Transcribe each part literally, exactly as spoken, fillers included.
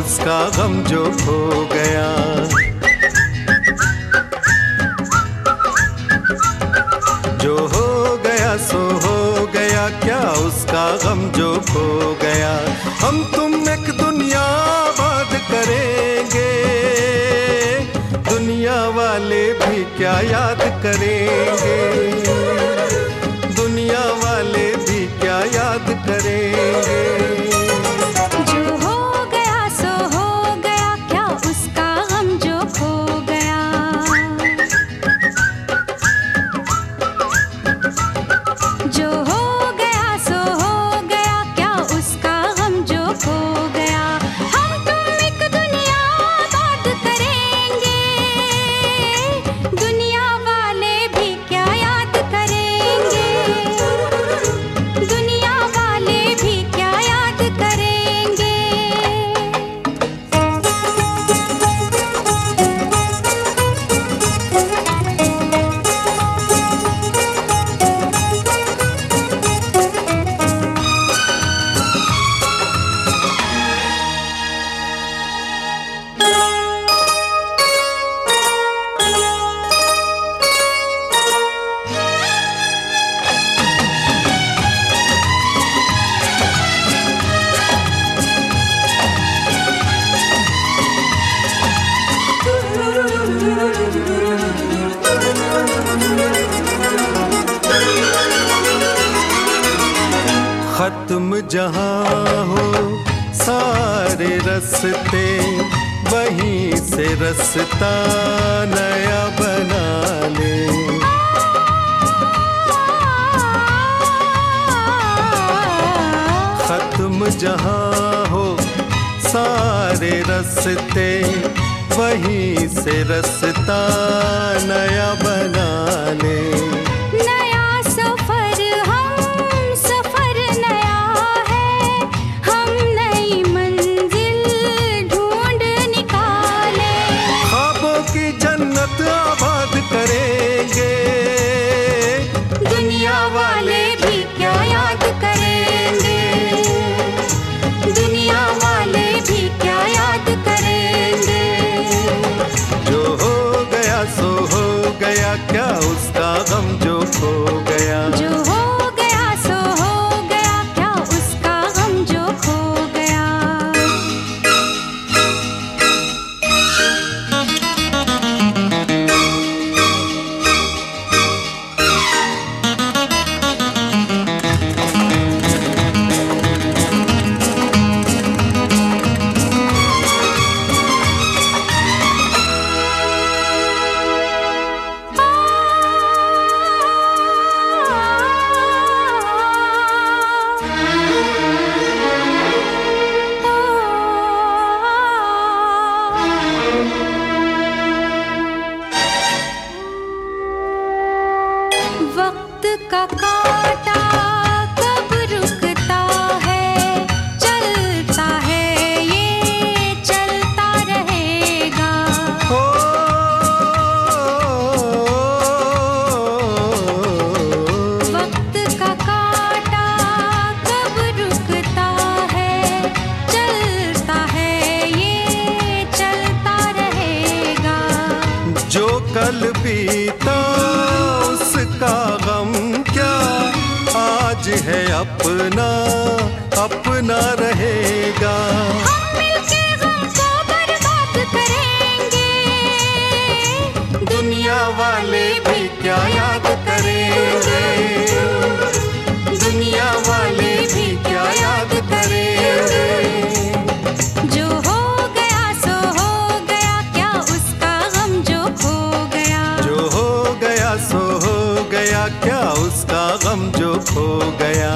उसका गम जो खो गया। जो हो गया सो हो गया, क्या उसका गम जो खो गया। हम तुम एक दुनिया आबाद करेंगे, दुनिया वाले भी क्या याद करेंगे, दुनिया वाले भी क्या याद करेंगे। जो हो गया सो हो गया, क्या उसका गम जो खो गया। जो हो गया सो हो गया, क्या उसका गम जो खो गया। हम तुम एक दुनिया आबाद करेंगे, दुनिया वाले भी क्या याद करेंगे, दुनिया वाले भी क्या याद करेंगे। खत्म जहाँ हो सारे रस्ते, वहीं से रास्ता नया बना ले। खत्म जहाँ हो सारे रस्ते, वहीं से रास्ता नया बना ले। नया सफर हम सफर नया है, हम नई मंजिल ढूंढ निकाले। ख्वाबों की जन्नत आबाद करेंगे, दुनिया वाले भी क्या याद करेंगे, दुनिया वाले भी क्या याद करेंगे। जो हो गया सो हो गया, क्या उसका गम जो खो गया। जो हो गया सो हो गया, क्या उसका गम जो खो गया। वक्त का कांटा कब रुकता है, चलता है ये चलता रहेगा। हो वक्त का कांटा कब रुकता है, चलता है ये चलता रहेगा। जो कल बीता उसका गम क्या आज है अपना अपना रहेगा। हम मिलके गम को बर्बाद करेंगे, दुनिया वाले भी क्या याद करेंगे, दुनिया वाले भी क्या याद करेंगे। जो हो गया सो हो गया, क्या उसका गम जो खो गया। जो हो गया सो हो गया, क्या उसका गम जो खो गया।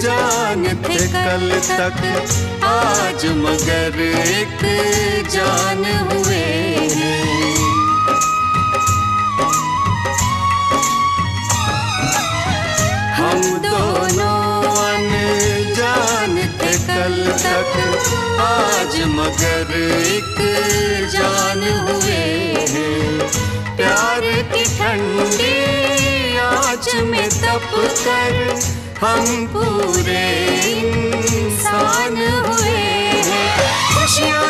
अनजान थे कल तक, आज मगर एक जान हुए हैं। हम दोनों अनजान थे कल तक, आज मगर एक जान हुए हैं। प्यार की ठंडी आँच में तप कर हम पूरे इंसान हुए हैं। खुशियाँ